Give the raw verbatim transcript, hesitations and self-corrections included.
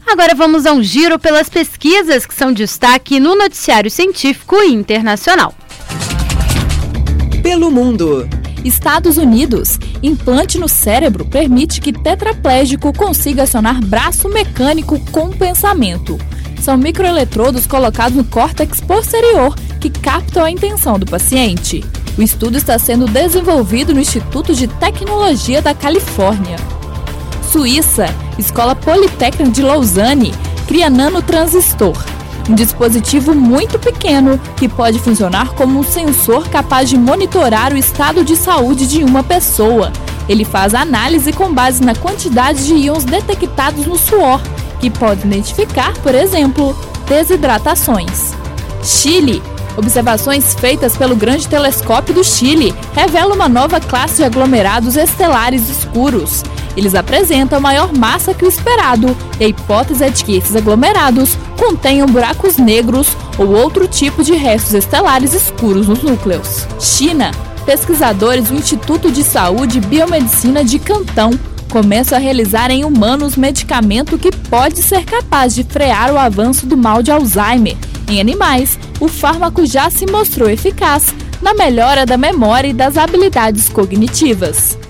Agora vamos a um giro pelas pesquisas que são destaque no noticiário científico e internacional. Pelo mundo. Estados Unidos. Implante no cérebro permite que tetraplégico consiga acionar braço mecânico com pensamento. São microeletrodos colocados no córtex posterior que captam a intenção do paciente. O estudo está sendo desenvolvido no Instituto de Tecnologia da Califórnia. Suíça. Escola Politécnica de Lausanne cria nanotransistor, um dispositivo muito pequeno que pode funcionar como um sensor capaz de monitorar o estado de saúde de uma pessoa. Ele faz análise com base na quantidade de íons detectados no suor, que pode identificar, por exemplo, desidratações. Chile. Observações feitas pelo Grande Telescópio do Chile revelam uma nova classe de aglomerados estelares escuros. Eles apresentam maior massa que o esperado, e a hipótese é de que esses aglomerados contenham buracos negros ou outro tipo de restos estelares escuros nos núcleos. China. Pesquisadores do Instituto de Saúde e Biomedicina de Cantão começam a realizar em humanos medicamento que pode ser capaz de frear o avanço do mal de Alzheimer. Em animais, o fármaco já se mostrou eficaz na melhora da memória e das habilidades cognitivas.